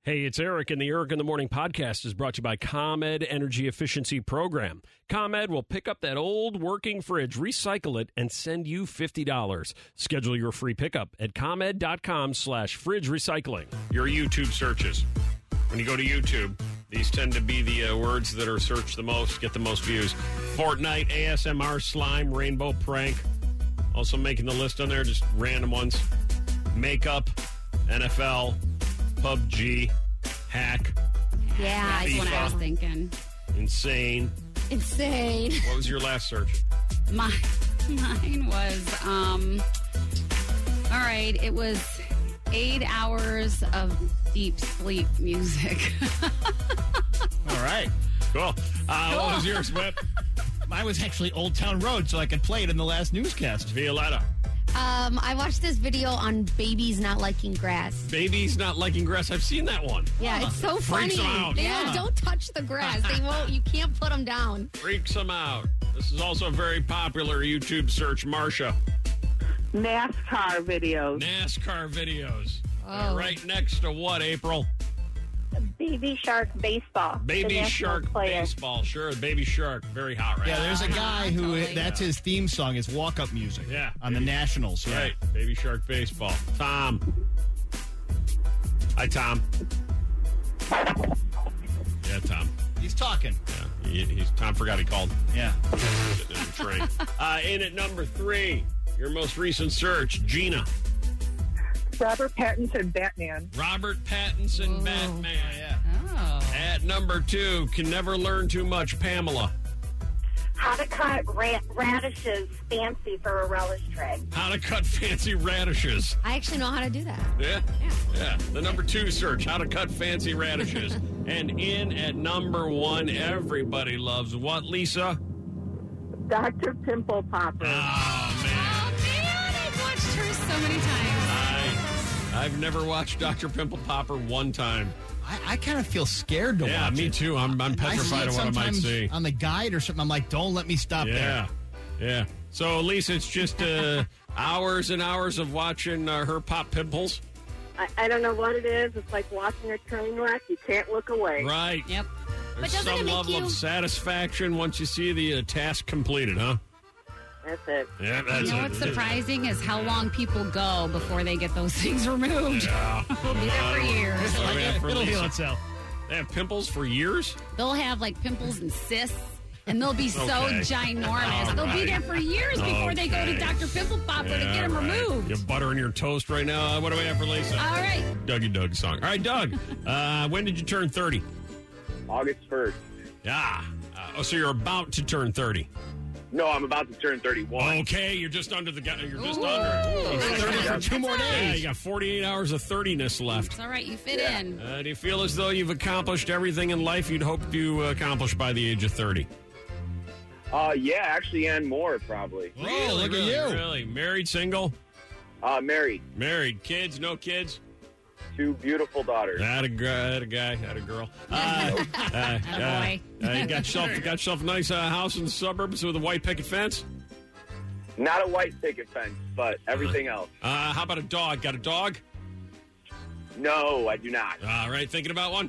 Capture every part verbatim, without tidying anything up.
Hey, it's Eric, and the Eric in the Morning podcast is brought to you by ComEd Energy Efficiency Program. ComEd will pick up that old working fridge, recycle it, and send you fifty dollars. Schedule your free pickup at ComEd.com slash fridge recycling. Your YouTube searches. When you go to YouTube, these tend to be the uh, words that are searched the most, get the most views. Fortnite, A S M R, slime, rainbow prank. Also making the list on there, just random ones. Makeup, N F L, P U B G, hack. Yeah, that's what I was thinking. Insane. Insane. What was your last search? My, mine was, um, all right, it was eight hours of deep sleep music. All right. Cool. Uh, Cool. What was yours, Whip? Mine was actually Old Town Road, so I could play it in the last newscast. Violetta. Um, I watched this video on babies not liking grass. Babies not liking grass. I've seen that one. Yeah, it's so funny. Freaks 'em out. They Yeah. won't- don't touch the grass. They won't. You can't put them down. Freaks them out. This is also a very popular YouTube search. Marcia. NASCAR videos. NASCAR videos. Uh, Oh. right next to what, April? Baby Shark Baseball. the Baby national Shark player. Baseball. Sure, Baby Shark. Very hot right Yeah, now. there's a guy who, Totally. that's his theme song, is walk-up music. Yeah. On the Nationals. Yeah. Right. Baby Shark Baseball. Tom. Hi, Tom. Yeah, Tom. He's talking. Yeah, he, he's Tom forgot he called. Yeah. Sitting in the train. Uh, in at number three, your most recent search, Gina. Robert Pattinson, Batman. Robert Pattinson, Ooh. Batman. Yeah. Oh. At number two, can never learn too much, Pamela. How to cut ra- radishes fancy for a relish tray. How to cut fancy radishes. I actually know how to do that. Yeah? Yeah. The number two search, how to cut fancy radishes. And in at number one, everybody loves what, Lisa? Doctor Pimple Popper. Oh, man. Oh, man, I've watched her so many times. I, I've never watched Doctor Pimple Popper one time. I, I kind of feel scared to Yeah, watch me it. too. I'm, I'm I see petrified it of what I might sometimes see. on the guide or something. I'm like, don't let me stop Yeah. Yeah. So, Lisa, it's just uh, hours and hours of watching uh, her pop pimples. I, I don't know what it is. It's like watching a train wreck. You can't look away. Right. Yep. There's doesn't some it make level you- of satisfaction once you see the uh, task completed, huh? That's it. Yeah, that's You know it. what's surprising is how long people go before they get those things removed. Yeah. They'll be there for years. That's what we have for It'll heal Lisa. itself. They have pimples for years? They'll have like pimples and cysts, and they'll be so Okay. ginormous. All They'll right. be there for years before they go to Okay. Doctor Pimple Popper to get them right. removed. You're buttering your toast right now. Uh, what do we have for Lisa? All right. Dougie Doug song. All right, Doug. uh, when did you turn thirty? August first. Yeah. Uh, oh, so you're about to turn thirty. No, I'm about to turn thirty-one. Okay, you're just under the. gu- You're just Ooh. under. it. thirty for two more Yeah, days. you got forty-eight hours of thirtiness left. It's all right. You fit Yeah. in. Uh, do you feel as though you've accomplished everything in life you'd hope to accomplish by the age of thirty? Uh, yeah, actually, and more probably. Oh, look at really, you. Really? Married, single? Uh, married, Married. Kids, no kids? two beautiful daughters. Had a, gr- had a guy, had a girl. Uh, uh, uh, Attaboy. uh, you got yourself, got yourself a nice uh, house in the suburbs with a white picket fence? Not a white picket fence, but everything else. Uh, how about a dog? Got a dog? No, I do not. All right, thinking about one?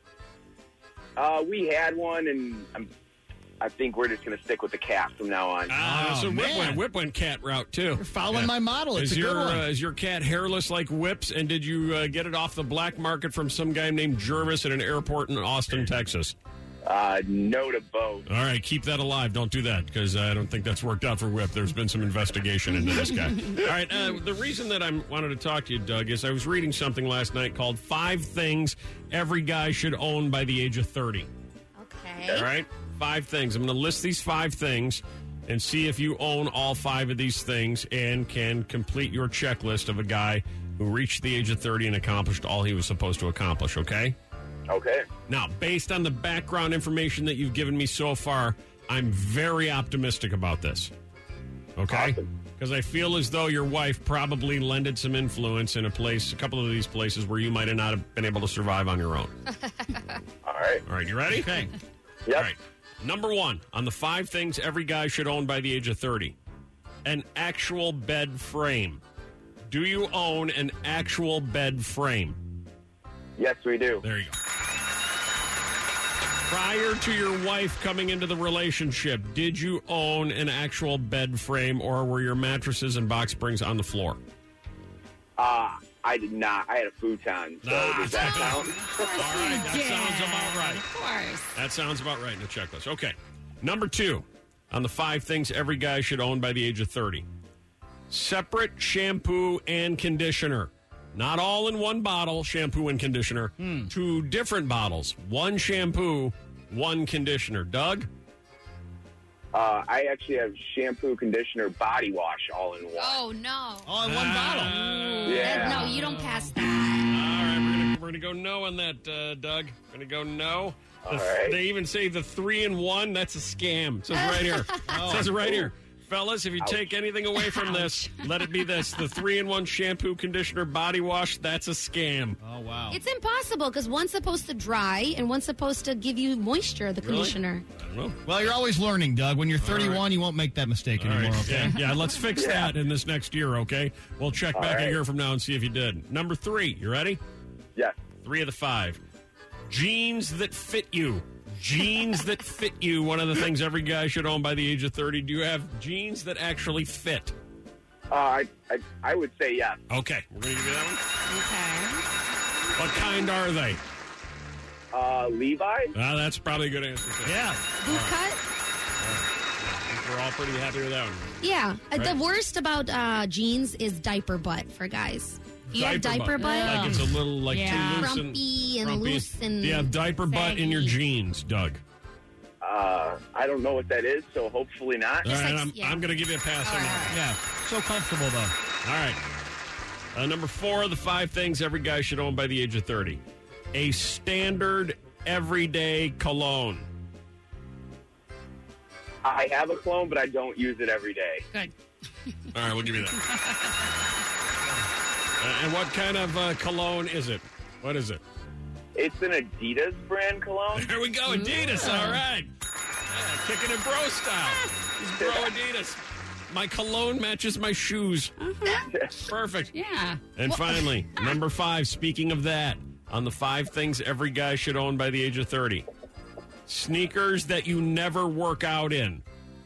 Uh, we had one, and I'm, I think we're just going to stick with the cat from now on. Uh, Oh, so Whip man. went, Whip went cat route, too. You're following my model. It's Is a your, good one. uh, is your cat hairless like Whip's, and did you uh, get it off the black market from some guy named Jervis at an airport in Austin, Texas? Uh, no to both. All right, keep that alive. Don't do that, because I don't think that's worked out for Whip. There's been some investigation into this guy. All right, uh, the reason that I wanted to talk to you, Doug, is I was reading something last night called Five Things Every Guy Should Own by the Age of thirty. Okay. All right? Five things. I'm going to list these five things and see if you own all five of these things and can complete your checklist of a guy who reached the age of thirty and accomplished all he was supposed to accomplish, okay? Okay. Now, based on the background information that you've given me so far, I'm very optimistic about this. Okay? Awesome. Because I feel as though your wife probably lended some influence in a place, a couple of these places where you might have not have been able to survive on your own. All right. All right, you ready? Okay. Yep. All right. Number one on the five things every guy should own by the age of thirty: an actual bed frame. Do you own an actual bed frame? Yes, we do. There you go. Prior to your wife coming into the relationship, did you own an actual bed frame, or were your mattresses and box springs on the floor? Uh, I did not. I had a futon. So Ah, does that count? All right, that sounds about right. Of course. That sounds about right in the checklist. Okay. Number two on the five things every guy should own by the age of thirty. Separate shampoo and conditioner. Not all in one bottle, shampoo and conditioner. Hmm. Two different bottles. One shampoo, one conditioner. Doug? Uh, I actually have shampoo, conditioner, body wash all in one. Oh, no. All in one bottle. Uh, Yeah. That- no, you don't pass that. All right, we're gonna, we're gonna go no on that, uh, Doug. We're gonna go no. The- All right. They even say the three in one. That's a scam. It says right here. It says it right here. Fellas, if you take anything away from this, let it be this. The three in one shampoo, conditioner, body wash, that's a scam. Oh, wow. It's impossible because one's supposed to dry and one's supposed to give you moisture, the conditioner. I don't know. Well, you're always learning, Doug. When you're thirty-one, you won't make that mistake All anymore, right. okay? Yeah, yeah, let's fix that in this next year, okay? We'll check All back a right. year from now and see if you did. Number three, you ready? Yes. Three of the five. Jeans that fit you. Jeans that fit you. One of the things every guy should own by the age of thirty. Do you have jeans that actually fit? Uh, I, I I would say yes. Okay, we're going to give you that one. Okay. What kind are they? Uh, Levi? Ah, that's probably a good answer. too. Yeah. Boot cut? We're all pretty happy with that one. Yeah. Uh, Right. The worst about uh, jeans is diaper butt for guys. If you have diaper butt, Like it's a little like Yeah. too loose Frumpy and frumpy. loose and Do you have diaper butt in your saggy. jeans, Doug? Uh, I don't know what that is, so hopefully not. All right, like- I'm, yeah. I'm going to give you a pass on that. Yeah. So comfortable, though. All right. Uh, number four of the five things every guy should own by the age of thirty. A standard everyday cologne. I have a clone, but I don't use it every day. Good. All right, we'll give you that. uh, and what kind of uh, cologne is it? What is it? It's an Adidas brand cologne. There we go, Adidas. All right. Yeah, kicking it bro style. He's bro Adidas. My cologne matches my shoes. Perfect. Yeah. And finally, number five, speaking of that, on the five things every guy should own by the age of thirty. Sneakers that you never work out in.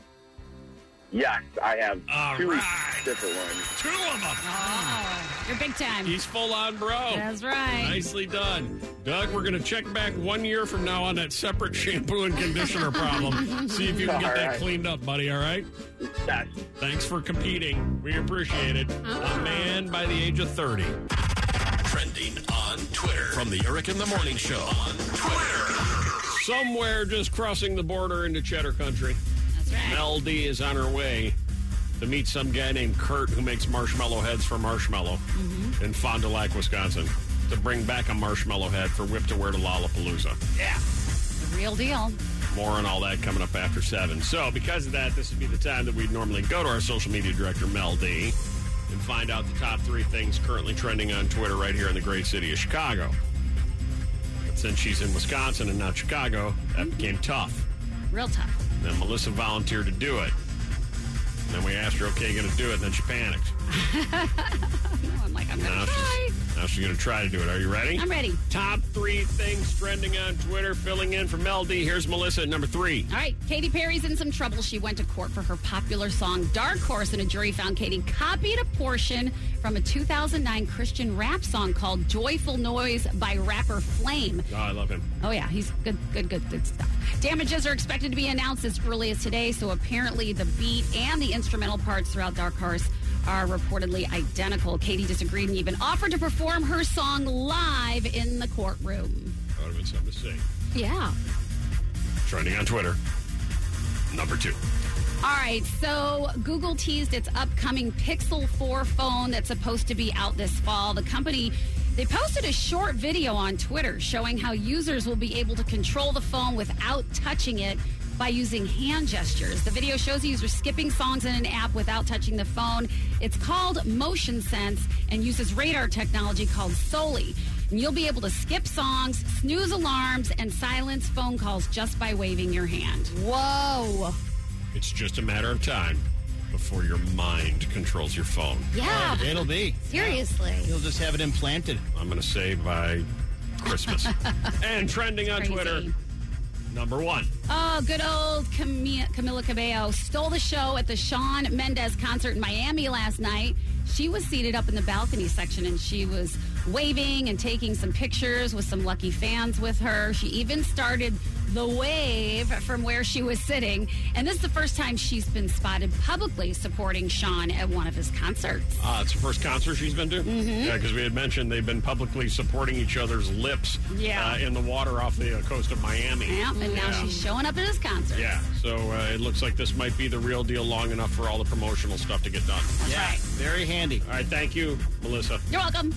Yes, I have All two right. different ones. Two of them. Oh, you're big time. He's full on bro. That's right. Nicely done. Doug, we're going to check back one year from now on that separate shampoo and conditioner problem. See if you can get All that right. cleaned up, buddy, all right? Yes. Thanks for competing. We appreciate it. A man by the age of thirty. Trending on Twitter. From the Eric in the Morning Show on Twitter. Somewhere just crossing the border into Cheddar Country. That's right. Mel D is on her way to meet some guy named Kurt who makes marshmallow heads for Marshmallow in Fond du Lac, Wisconsin, to bring back a marshmallow head for Whip to Wear to Lollapalooza. Yeah. The real deal. More on all that coming up after seven. So because of that, this would be the time that we'd normally go to our social media director, Mel D, and find out the top three things currently trending on Twitter right here in the great city of Chicago. But since she's in Wisconsin and not Chicago, that became tough. Real tough. Then Melissa volunteered to do it. And then we asked her, okay, going to do it. And then she panicked. No, I'm like, I'm going Now to try. she's, now she's going to try to do it. Are you ready? I'm ready. Top three things trending on Twitter. Filling in for Mel D. Here's Melissa at number three. All right, Katy Perry's in some trouble. She went to court for her popular song Dark Horse, and a jury found Katy copied a portion from a two thousand nine Christian rap song called Joyful Noise by rapper Flame. Oh, I love him. Oh, yeah, he's good, good, good, good stuff. Damages are expected to be announced as early as today, so apparently the beat and the instrumental parts throughout Dark Horse are reportedly identical. Katy disagreed and even offered to perform her song live in the courtroom. That would have been something to say. Yeah. Trending on Twitter. Number two. All right, so Google teased its upcoming Pixel four phone that's supposed to be out this fall. The company, they posted a short video on Twitter showing how users will be able to control the phone without touching it by using hand gestures. The video shows a user skipping songs in an app without touching the phone. It's called Motion Sense and uses radar technology called Soli. And you'll be able to skip songs, snooze alarms, and silence phone calls just by waving your hand. Whoa. It's just a matter of time before your mind controls your phone. Yeah. Oh, it'll be. Seriously. You'll just have it implanted. I'm going to say by Christmas. And trending on Crazy. Twitter, number one. Oh, good old Cam- Camila Cabello stole the show at the Shawn Mendes concert in Miami last night. She was seated up in the balcony section, and she was waving and taking some pictures with some lucky fans with her. She even started the wave from where she was sitting. And this is the first time she's been spotted publicly supporting Shawn at one of his concerts. Uh, it's the first concert she's been to? Mm-hmm. Yeah, because we had mentioned they've been publicly supporting each other's lips Yeah. uh, in the water off the uh, coast of Miami. Yeah, and now Yeah. she's showing up at his concert. Yeah, so uh, it looks like this might be the real deal long enough for all the promotional stuff to get done. That's Yeah, right. very handy. All right, thank you, Melissa. You're welcome.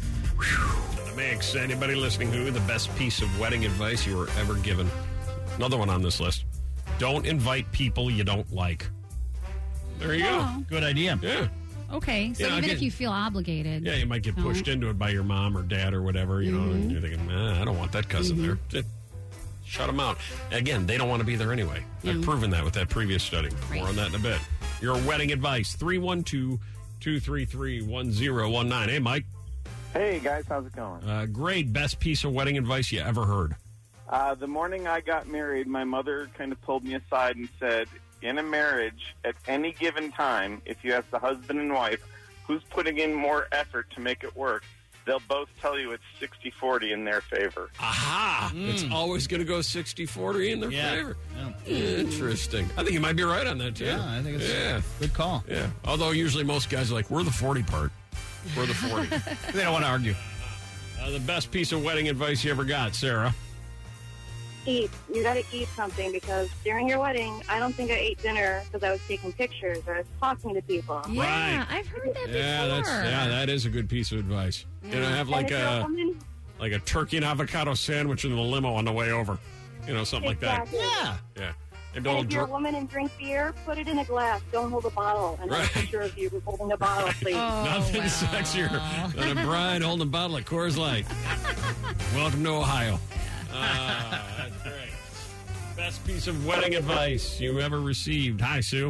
The mix. Anybody listening who the best piece of wedding advice you were ever given? Another one on this list. Don't invite people you don't like. There you Oh. Good idea. go. Yeah. Okay, so Yeah, I'll even get- if you feel obligated. Yeah, you might get pushed into it by your mom or dad or whatever, you know, and you're thinking, nah, I don't want that cousin there. Just shut them out. Again, they don't want to be there anyway. I've proven that with that previous study. Right. More on that in a bit. Your wedding advice, three one two, two three three, one zero one nine. Hey, Mike. Hey, guys, how's it going? Uh, great. Best piece of wedding advice you ever heard. Uh, the morning I got married, my mother kind of pulled me aside and said, in a marriage, at any given time, if you ask the husband and wife who's putting in more effort to make it work, they'll both tell you it's sixty forty in their favor. Aha! It's always going to go sixty forty in their Yeah. favor. Yeah. Interesting. I think you might be right on that, too. Yeah, I think it's Yeah. a good call. Yeah. Although usually most guys are like, we're the forty part. We're the forty. They don't want to argue. Uh, the best piece of wedding advice you ever got, Sarah? Eat. You got to eat something because during your wedding, I don't think I ate dinner because I was taking pictures or I was talking to people. Yeah, Right. I've heard that Yeah, before. that's yeah, that is a good piece of advice. You know, have like And if you're a a woman, like a turkey and avocado sandwich in the limo on the way over. You know, something exactly. like Yeah. that. Yeah. And And don't if you're a dr- woman and drink beer, put it in a glass. Don't hold a bottle. And Right. have a picture of you holding a bottle, please. Oh, nothing wow. sexier than a bride holding a bottle of Coors Light. Welcome to Ohio. Ah, that's great. Best piece of wedding advice you ever received. Hi, Sue.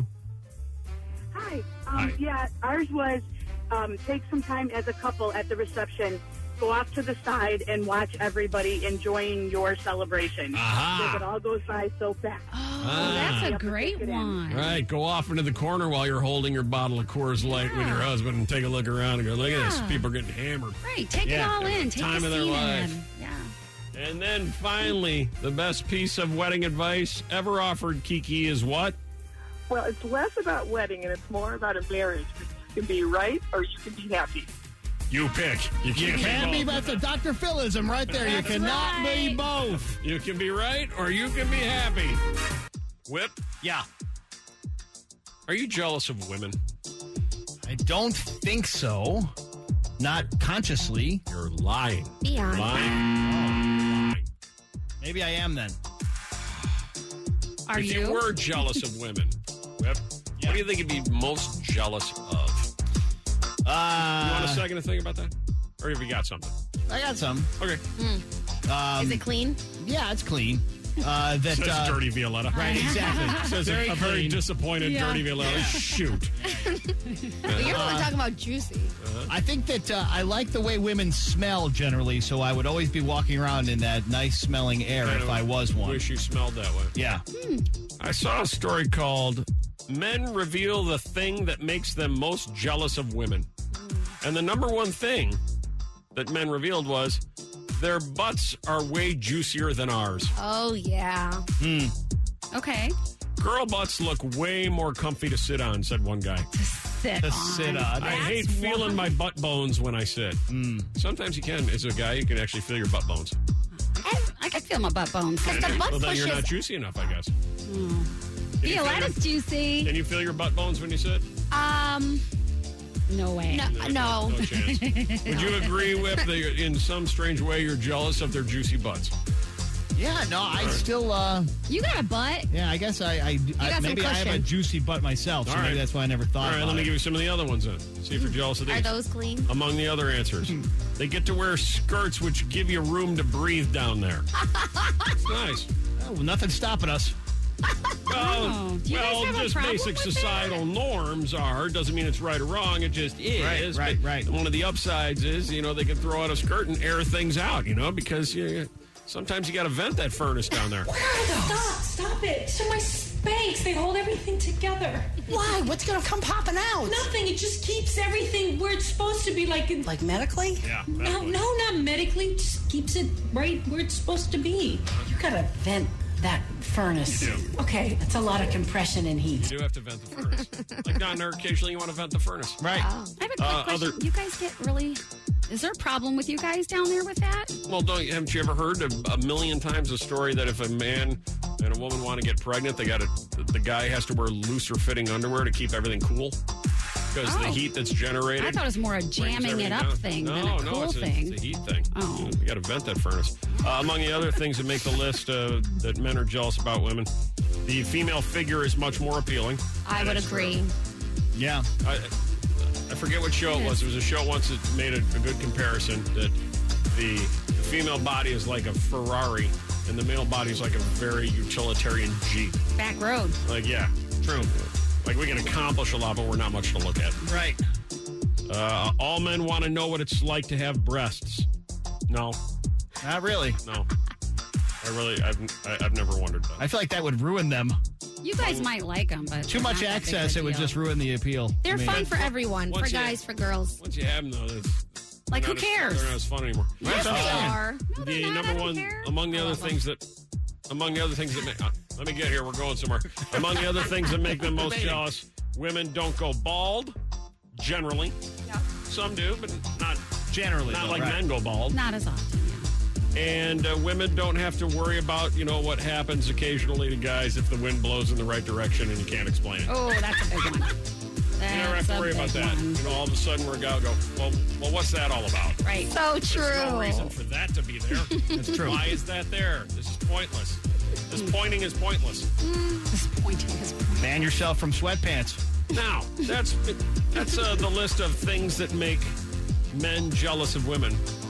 Hi. Hi. Um, yeah, ours was um, take some time as a couple at the reception, go off to the side and watch everybody enjoying your celebration. Aha. Because it all goes by so fast. Oh, Ah. that's a great one. Right, go off into the corner while you're holding your bottle of Coors Light with your husband and take a look around and go, look at this. Yeah. People are getting hammered. Right, take Yeah. it all in. Take Time the of their scene life. in. Yeah. And then finally, the best piece of wedding advice ever offered, Kiki, is what? Well, it's less about wedding and it's more about a marriage. You can be right or you can be happy. You pick. You can't, Can't be, be but both. the Doctor Philism right there. You That's cannot be right. both. You can be right or you can be happy. Whip, Yeah. are you jealous of women? I don't think so. Not consciously. You're lying. Be honest. Lying. Lying. Maybe I am then. Are if you? you were jealous of women, Whip, Yeah. what do you think you'd be most jealous of? Uh, You want a second to think about that? Or have you got something? I got some. Okay. Um, Is it clean? Yeah, it's clean. Uh, that Says uh, Dirty Violetta. Right, exactly. Says Very a, a very clean. disappointed Yeah. Dirty Violetta. Shoot. But you're the one talking about juicy. I think that uh, I like the way women smell generally, so I would always be walking around in that nice smelling air Kind if of I was one. Wish you smelled that way. Yeah. I saw a story called Men Reveal the Thing That Makes Them Most Jealous of Women. And the number one thing that men revealed was their butts are way juicier than ours. Oh, yeah. Okay. Girl butts look way more comfy to sit on, said one guy. Sit To on. sit on. I hate That's feeling one. my butt bones when I sit. Sometimes you can. As a guy, you can actually feel your butt bones. I can feel my butt bones. Because the butt Well, then you're pushes. not juicy enough, I guess. Can you feel your- Violetta's juicy. Can you feel your butt bones when you sit? Um, No way. no. no. No chance. Would you agree with that in some strange way you're jealous of their juicy butts? Yeah, no, I still, uh, You got a butt. yeah, I guess I, I, I got some maybe I have a cushion. juicy butt myself, so All right. maybe that's why I never thought All right, about let me it. give you some of the other ones then. See if you're jealous of these. Are those clean? Among the other answers, they get to wear skirts which give you room to breathe down there. It's nice. Oh, well, nothing's stopping us. Well, Oh, do you guys well have a just problem basic with societal norms are. Doesn't mean it's right or wrong. It just is. Right, right, But right. One of the upsides is, you know, they can throw out a skirt and air things out, you know, because you, sometimes you got to vent that furnace down there. Where are those? Stop, stop it. These are my Spanx. They hold everything together. Why? What's going to come popping out? Nothing. It just keeps everything where it's supposed to be. Like, in, Like medically? Yeah. no, medically. no, not medically. It just keeps it right where it's supposed to be. You gotta vent that furnace. You do. Okay, that's a lot of compression and heat. You do have to vent the furnace. Like down there, occasionally you want to vent the furnace. Right. I have a quick Uh, question. other- You guys get really... Is there a problem with you guys down there with that? Well, don't you, haven't you ever heard a, a million times a story that if a man and a woman want to get pregnant, they got to the guy has to wear looser fitting underwear to keep everything cool because the Oh. heat that's generated. I thought it was more a brings jamming everything it up down. thing no, than a no, cool it's a, thing. it's a heat thing. Oh. You, know, you got to vent that furnace. Uh, among the other things that make the list uh, that men are jealous about women, the female figure is much more appealing. I would That's agree. true. Yeah. I, I forget what show it was. There was a show once that made a, a good comparison that the, the female body is like a Ferrari and the male body is like a very utilitarian Jeep. Back road. Like, yeah, true. Like, we can accomplish a lot, but we're not much to look at. Right. Uh, all men want to know what it's like to have breasts. No, Not really. no. I really, I've, I, I've never wondered that. I feel like that would ruin them. You guys might like them, but Too they're much not that big access, of a it would deal. just ruin the appeal. They're I mean, fun for everyone, for Once you- guys, for girls. Once you have them, though, it's, Like, they're who not as- cares? They're not as fun anymore. Yes, That's what I'm they saying. are. No, they're the not. number I don't one care. among the I other love them. things that among the other things that make uh, let me get here, we're going somewhere. Among the other things that make them most jealous, women don't go bald generally. Some do, but not Generally. not though, like right. men go bald. Not as often. Yeah. And uh, women don't have to worry about, you know, what happens occasionally to guys if the wind blows in the right direction and you can't explain it. Oh, that's a big one. That's You never have to a worry about big that. one. You know, all of a sudden we're going to go, well, well, what's that all about? Right. So true. There's no reason for that to be there. That's true. Why is that there? This is pointless. This pointing is pointless. Disappointing is Ban yourself from sweatpants. Now, that's that's uh, the list of things that make men jealous of women.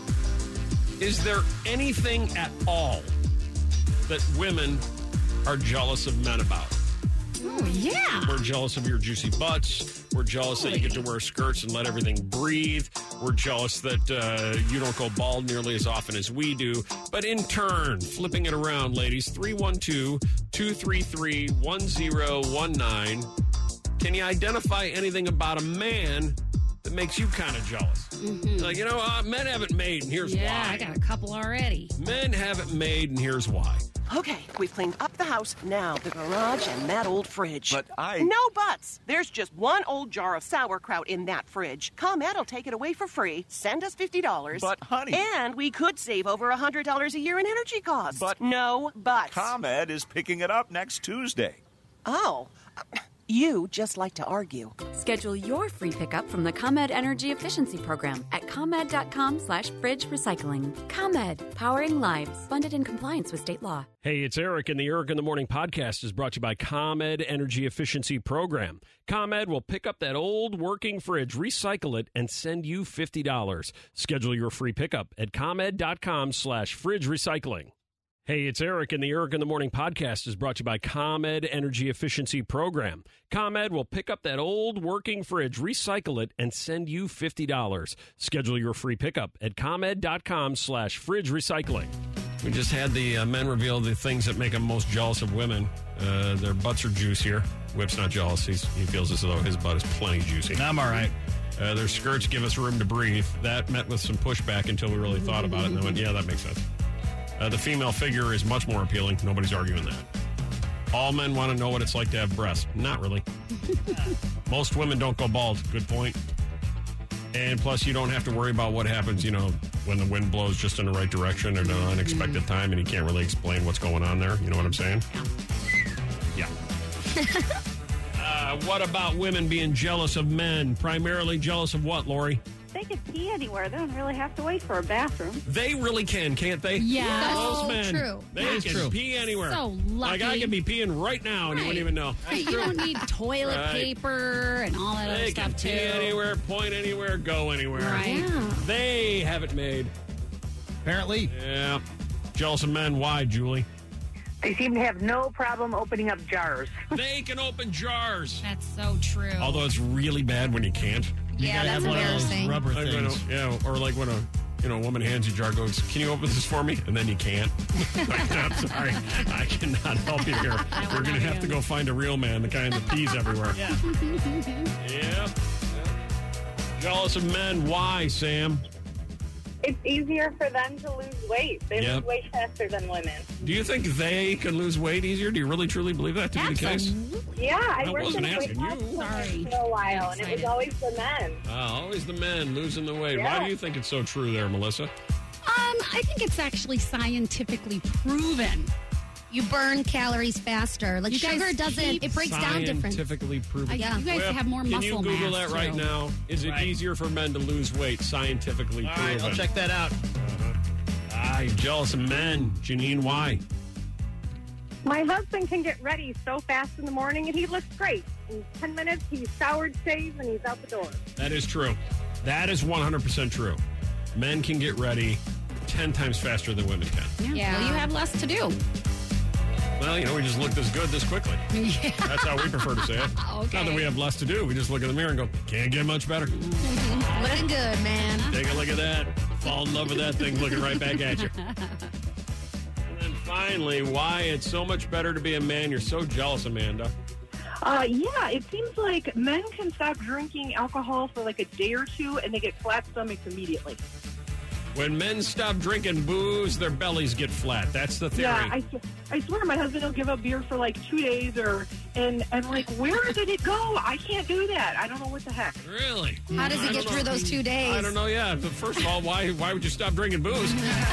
Is there anything at all that women are jealous of men about? Oh, yeah. We're jealous of your juicy butts. We're jealous that you get to wear skirts and let everything breathe. We're jealous that uh, you don't go bald nearly as often as we do. But in turn, flipping it around, ladies, three one two, two three three, one zero one nine. Can you identify anything about a man that makes you kind of jealous? Mm-hmm. Like, you know, uh, men haven't made, and here's Yeah, why. I got a couple already. Men haven't made, and here's why. Okay, we've cleaned up the house. Now the garage and that old fridge. But I... No buts. There's just one old jar of sauerkraut in that fridge. ComEd will take it away for free. Send us fifty dollars. But, honey... And we could save over one hundred dollars a year in energy costs. But... No buts. ComEd is picking it up next Tuesday. Oh. You just like to argue. Schedule your free pickup from the ComEd Energy Efficiency Program at ComEd.com slash fridge recycling. ComEd, powering lives. Funded in compliance with state law. Hey, it's Eric, and the Eric in the Morning podcast is brought to you by ComEd Energy Efficiency Program. ComEd will pick up that old working fridge, recycle it, and send you fifty dollars. Schedule your free pickup at ComEd.com slash fridge recycling. Hey, it's Eric, and the Eric in the Morning podcast is brought to you by ComEd Energy Efficiency Program. ComEd will pick up that old working fridge, recycle it, and send you fifty dollars. Schedule your free pickup at ComEd.com slash fridge recycling. We just had the uh, men reveal the things that make them most jealous of women. Uh, their butts are juicier. Whip's not jealous. He's, he feels as though his butt is plenty juicy. I'm all right. Uh, their skirts give us room to breathe. That met with some pushback until we really thought about it and then went, yeah, that makes sense. Uh, the female figure is much more appealing. Nobody's arguing that. All men want to know what it's like to have breasts. Not really. Most women don't go bald. Good point. And plus, you don't have to worry about what happens, you know, when the wind blows just in the right direction at an unexpected time and you can't really explain what's going on there. You know what I'm saying? Yeah. uh, what about women being jealous of men? Primarily jealous of what, Lori? They can pee anywhere. They don't really have to wait for a bathroom. They really can, can't they? Yeah. Those So men. true. They That's can true. pee anywhere. So lucky. Like I could be peeing right now and you wouldn't even know. Right, you don't need toilet Right. paper and all that other They can stuff, pee too. anywhere, point anywhere, go anywhere. Right. Yeah. They have it made. Apparently. Yeah. Jealous of men. Why, Julie? They seem to have no problem opening up jars. They can open jars. That's so true. Although it's really bad when you can't. You Yeah, gotta that's have one of those embarrassing. rubber Like when a- things. yeah, or like when a you know woman hands you a jar, goes, "Can you open this for me?" And then you can't. Like, I'm sorry, I cannot help you here. We're gonna have to go find a real man, the kind that pees everywhere. Yeah. Yep. Jealous of men? Why, Sam? It's easier for them to lose weight. They Yep. lose weight faster than women. Do you think they can lose weight easier? Do you really truly believe that to be the case? Yeah, I, I worked wasn't in a weight asking loss you. clinic for a while, and it was always the men. Ah, always the men losing the weight. Why Yeah. do you think it's so true there, Melissa? Um, I think it's actually scientifically proven. You burn calories faster. Like You guys sugar doesn't, keep- it breaks down different. Scientifically proven. I- Yeah. You guys Whip, have more Can muscle you Google mass, that right too. now? Is it Right. easier for men to lose weight scientifically All proven? right, I'll check that out. Ah, you're jealous of men. Janine, why? My husband can get ready so fast in the morning, and he looks great. In ten minutes, he's showered, shaved, and he's out the door. That is true. That is one hundred percent true. Men can get ready ten times faster than women can. Yeah. Well, you have less to do. Well, you know, we just look this good this quickly. Yeah. That's how we prefer to say it. Okay. Not that we have less to do. We just look in the mirror and go, can't get much better. Looking good, man. Take a look at that. Fall in love with that thing looking right back at you. And then finally, why it's so much better to be a man. You're so jealous, Amanda. Uh, yeah, it seems like men can stop drinking alcohol for like a day or two, and they get flat stomachs immediately. When men stop drinking booze, their bellies get flat. That's the theory. Yeah, I, I swear my husband will give up beer for like two days, or and and like, where did it go? I can't do that. I don't know what the heck. Really? How does I he don't get know. through those two days? I don't know. Yeah. But first of all, why why would you stop drinking booze?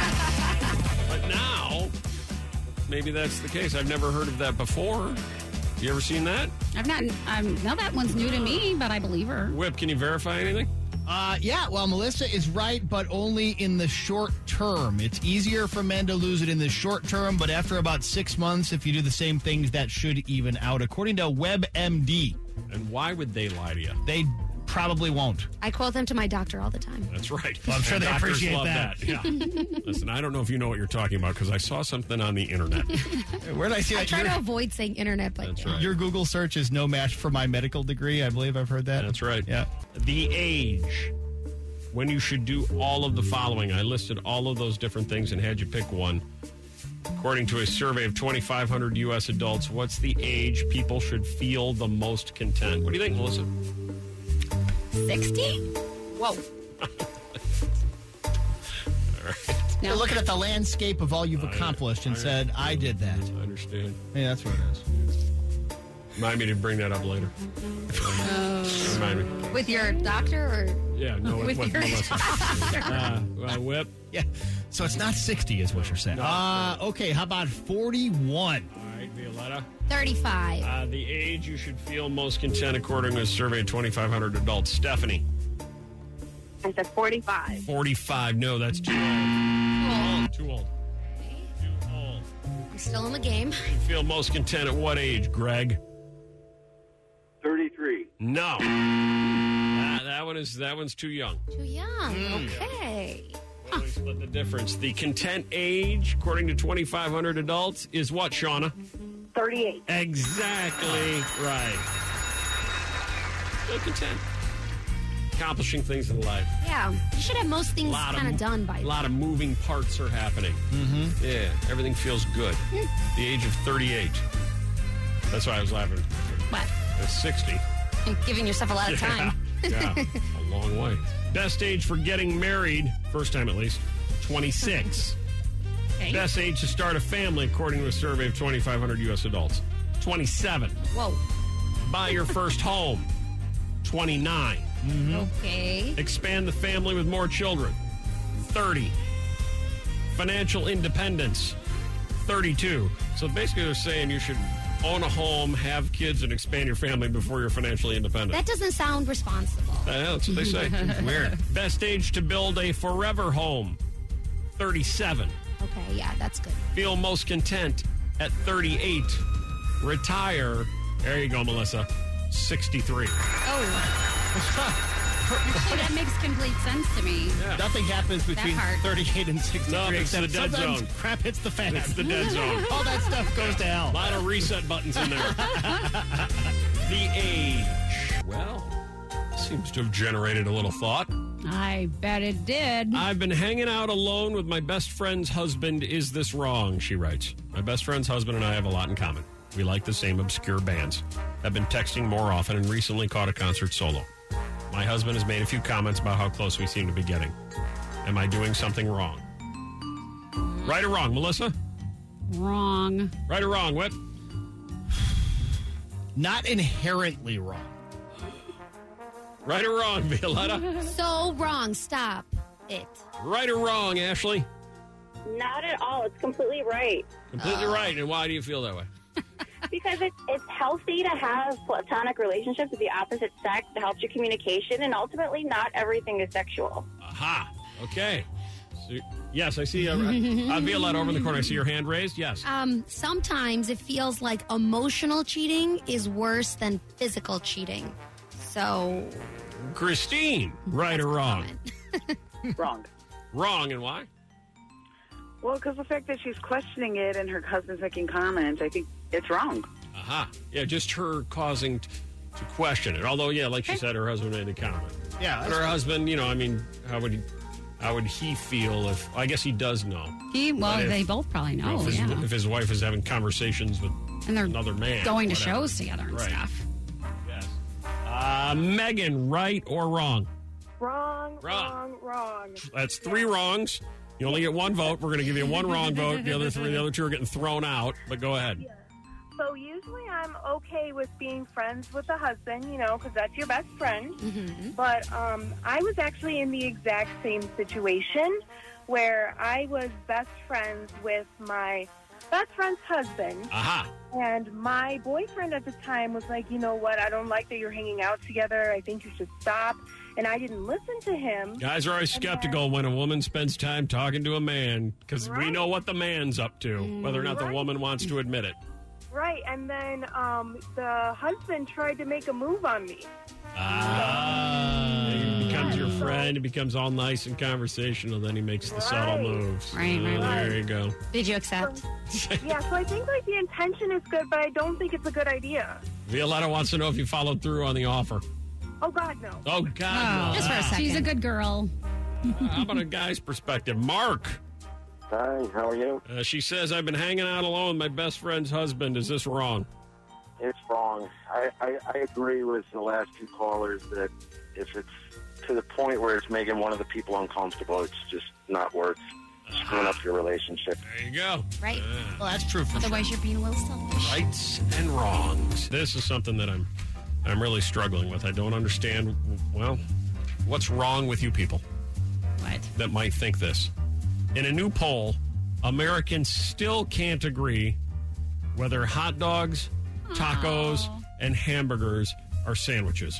But now, maybe that's the case. I've never heard of that before. You ever seen that? I've not. Um, now that one's new to me, but I believe her. Whip, can you verify anything? Uh, yeah, well, Melissa is right, but only in the short term. It's easier for men to lose it in the short term, but after about six months, if you do the same things, that should even out, according to WebMD. And why would they lie to you? They probably won't. I quote them to my doctor all the time. That's right. Well, I'm sure And they doctors appreciate love that. Yeah. Listen, I don't know if you know what you're talking about because I saw something on the internet. Where did I see I that? try Your- to avoid saying internet, but That's right. Your Google search is no match for my medical degree. I believe I've heard that. That's right. Yeah. The age when you should do all of the following. I listed all of those different things and had you pick one. According to a survey of twenty-five hundred U S adults, what's the age people should feel the most content? What do you think, Melissa? sixty? Whoa. All right. You're looking at the landscape of all you've I- accomplished and I- said, I did that. I understand. Hey, that's what it is. Remind me to bring that up later. Remind me. with your doctor or Yeah, no, with with your Melissa. uh, uh, Whip. Yeah. So it's not sixty is what you're saying. No. Uh, okay, how about forty-one? All right, Violetta. thirty-five. Uh, the age you should feel most content according to a survey of twenty-five hundred adults. Stephanie. I said forty-five. forty-five. No, that's too old. Too old. Too old. I'm still in the game. You feel most content at what age, Greg? thirty-three. No. Uh, that one is that one's too young. Too young. Okay. Well, we split the difference. The content age, according to twenty-five hundred adults, is what, Shauna? thirty-eight. Exactly right. Feel content. Accomplishing things in life. Yeah. You should have most things Lot of kind of mo- done by A lot of moving parts are happening. Mm-hmm. Yeah, everything feels good. The age of thirty-eight. That's why I was laughing. What? At sixty. You're giving yourself a lot of time. Yeah, yeah, a long way. Best age for getting married, first time at least, twenty-six. Okay. Best age to start a family, according to a survey of twenty-five hundred U S adults, twenty-seven. Whoa. Buy your first home, twenty-nine. Okay. Expand the family with more children, thirty. Financial independence, thirty-two. So basically they're saying you should own a home, have kids, and expand your family before you're financially independent. That doesn't sound responsible. Uh, that's what they say. Weird. Best age to build a forever home, thirty-seven. Okay, yeah, that's good. Feel most content at thirty-eight. Retire, there you go, Melissa, sixty-three. Oh. Actually, that makes complete sense to me. Yeah. Nothing happens between part. thirty-eight and sixty-three. No, it's the except dead sometimes zone. Crap hits the fan. It's the dead zone. All that stuff goes to hell. A lot of reset buttons in there. The age. Well, seems to have generated a little thought. I bet it did. I've been hanging out alone with my best friend's husband. Is this wrong? She writes. My best friend's husband and I have a lot in common. We like the same obscure bands. I've been texting more often and recently caught a concert solo. My husband has made a few comments about how close we seem to be getting. Am I doing something wrong? Right or wrong, Melissa? Wrong. Right or wrong, Whip? Not inherently wrong. Right or wrong, Violetta? So wrong. Stop it. Right or wrong, Ashley? Not at all. It's completely right. Completely Uh, right. And why do you feel that way? Because it's, it's healthy to have platonic relationships with the opposite sex. It helps your communication, and ultimately, not everything is sexual. Aha. Okay. So, yes, I see. Uh, uh, Violetta over in the corner. I see your hand raised. Yes. Um, sometimes it feels like emotional cheating is worse than physical cheating. So, Christine, right or wrong? Wrong. Wrong, and why? Well, because the fact that she's questioning it and her husband's making comments, I think it's wrong. Aha. Yeah, just her causing t- to question it. Although, yeah, like she said, her husband made a comment. Yeah. But her husband, you know, I mean, how would he, how would he feel if, I guess he does know. He, well, But if- they both probably you know, know, if, his, yeah. if his wife is having conversations with And they're another man. going to whatever. shows together and Right. stuff. Yes. Uh, Megan, right or wrong? Wrong, Wrong. wrong, wrong. That's three wrongs. You only get one vote. We're going to give you one wrong vote. The other three, the other two are getting thrown out. But go ahead. So usually I'm okay with being friends with a husband, you know, because that's your best friend. Mm-hmm. But um, I was actually in the exact same situation where I was best friends with my best friend's husband. Aha. And my boyfriend at the time was like, you know what, I don't like that you're hanging out together. I think you should stop. And I didn't listen to him. Guys are always And skeptical when a woman spends time talking to a man because we Right. know what the man's up to, whether or not the Right. woman wants to admit it. Right, and then um, the husband tried to make a move on me. Ah. He becomes your friend. He becomes all nice and conversational. Then he makes the subtle Right. moves. Right, right, Oh, right. There you go. Did you accept? Yeah, so I think like the intention is good, but I don't think it's a good idea. Violetta wants to know if you followed through on the offer. Oh God, no. Oh, God, no. Just for a second. She's a good girl. Uh, how about a guy's perspective? Mark. Hi, how are you? Uh, she says, I've been hanging out alone with my best friend's husband. Is this wrong? It's wrong. I, I, I agree with the last two callers that if it's to the point where it's making one of the people uncomfortable, it's just not worth screwing up your relationship. There you go. Right. Well, that's true for Otherwise, you're being a little selfish. Rights and wrongs. This is something that I'm I'm really struggling with. I don't understand, well, what's wrong with you people What? that might think this. In a new poll, Americans still can't agree whether hot dogs, tacos, and hamburgers are sandwiches.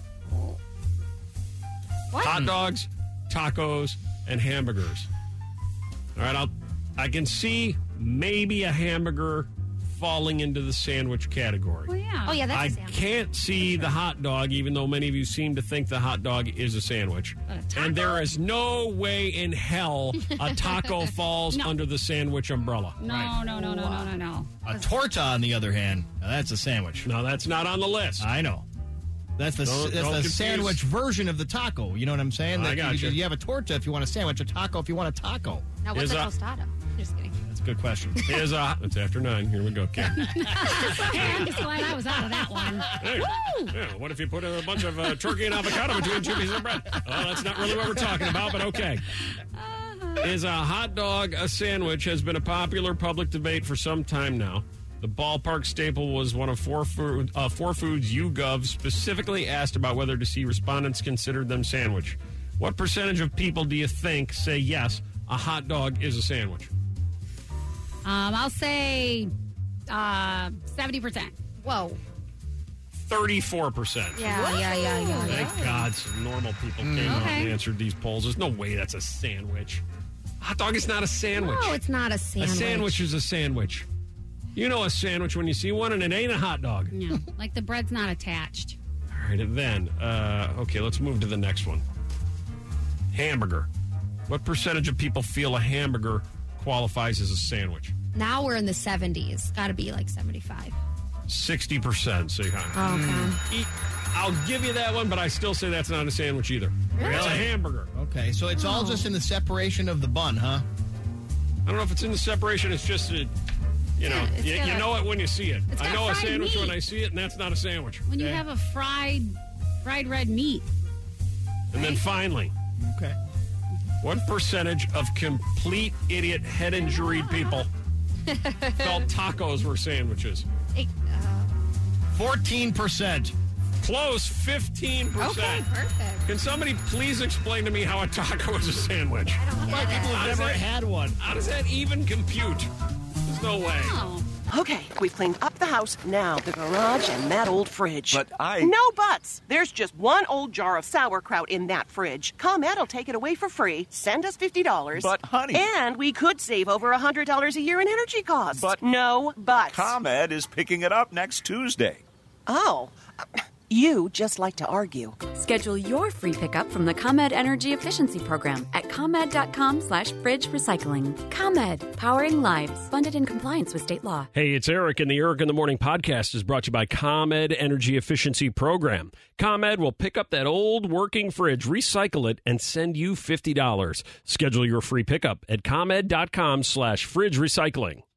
What? Hot dogs, tacos, and hamburgers. All right, I'll, I can see maybe a hamburger falling into the sandwich category. Well, yeah. Oh, yeah, that's I a sandwich. can't see the hot dog, even though many of you seem to think the hot dog is a sandwich. But a taco? And there is no way in hell a taco falls No. under the sandwich umbrella. No, no, no, no, no, no, no. A torta, on the other hand, now that's a sandwich. No, that's not on the list. I know. That's the Don't- that's don't the confuse- sandwich version of the taco. You know what I'm saying? I That gotcha. you, you have a torta if you want a sandwich, a taco if you want a taco. Now, what's Is a a- tostada? Just kidding. That's a good question. Here's a, it's after nine. Here we go, Kim. Hey, I'm just glad I was out of that one. Hey, yeah, what if you put a bunch of uh, turkey and avocado between two pieces of bread? Oh, that's not really what we're talking about, but okay. Is a hot dog a sandwich has been a popular public debate for some time now. The ballpark staple was one of four, food, uh, four foods YouGov specifically asked about whether to see respondents considered them sandwich. What percentage of people do you think say yes, a hot dog is a sandwich? Um, I'll say uh, seventy percent. Whoa. thirty-four percent. Yeah, yeah, yeah, yeah. yeah. Thank God some normal people came out Okay. and answered these polls. There's no way that's a sandwich. Hot dog is not a sandwich. No, it's not a sandwich. A sandwich is a sandwich. You know a sandwich when you see one, and it ain't a hot dog. No, like the bread's not attached. All All right, and then, uh, okay, let's move to the next one. Hamburger. What percentage of people feel a hamburger qualifies as a sandwich? Now we're in the seventies. Got to be like seventy-five. sixty percent. So, Oh, okay. Eat, I'll give you that one, but I still say that's not a sandwich either. Really? It's a hamburger. Okay, so it's all Oh. just in the separation of the bun, huh? I don't know if it's in the separation. It's just, a, you know, It's you, got you a- know it when you see it. It's I got know a fried sandwich meat. when I see it, and that's not a sandwich. When you okay? have a fried fried red meat. And then finally, okay, what percentage of complete idiot head injured people felt tacos were sandwiches? fourteen percent. Close, fifteen percent. Okay, perfect. Can somebody please explain to me how a taco is a sandwich? Why people How have does never that- had one. How does that even compute? There's no way. Oh. Okay, we've cleaned up the house, now the garage and that old fridge. But I... No buts! There's just one old jar of sauerkraut in that fridge. ComEd will take it away for free, send us fifty dollars. But, honey... And we could save over one hundred dollars a year in energy costs. But... No buts. ComEd is picking it up next Tuesday. Oh. You just like to argue. Schedule your free pickup from the ComEd Energy Efficiency Program at ComEd.com slash fridge recycling. ComEd, powering lives. Funded in compliance with state law. Hey, it's Eric, and the Eric in the Morning podcast is brought to you by ComEd Energy Efficiency Program. ComEd will pick up that old working fridge, recycle it, and send you fifty dollars. Schedule your free pickup at ComEd.com slash fridge recycling.